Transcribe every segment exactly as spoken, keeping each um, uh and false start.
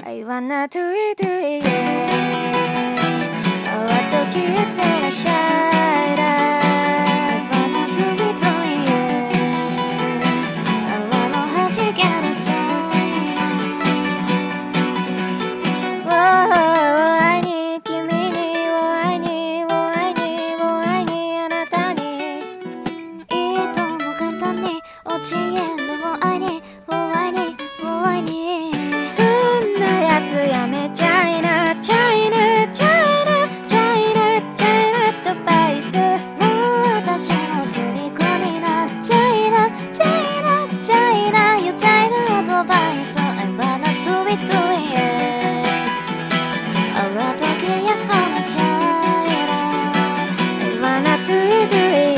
I wanna do it, do it, yeah. I want to kiss and shine. I wanna do it, do it, yeah. I wanna hold you together, China. Oh, 愛に君にを愛にを愛にを愛にあなたにいいとも簡単に落ちえんのを愛にを愛にを愛にそんなやつやめちゃいなチャイナチャイナチャイナチャイナアドバイスもう私の虜になっちゃいなチャイナチャイナよチャイナアドバイス I wanna do it do it yeah あわときやそんなチャイナ I wanna do it do it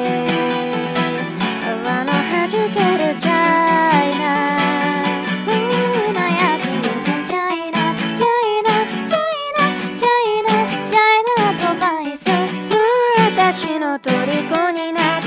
yeah あわのはじけるチャイナそんなやつよけんチャイナチャイナチャイナチャイナチャイナアドバイスもう私の虜になっ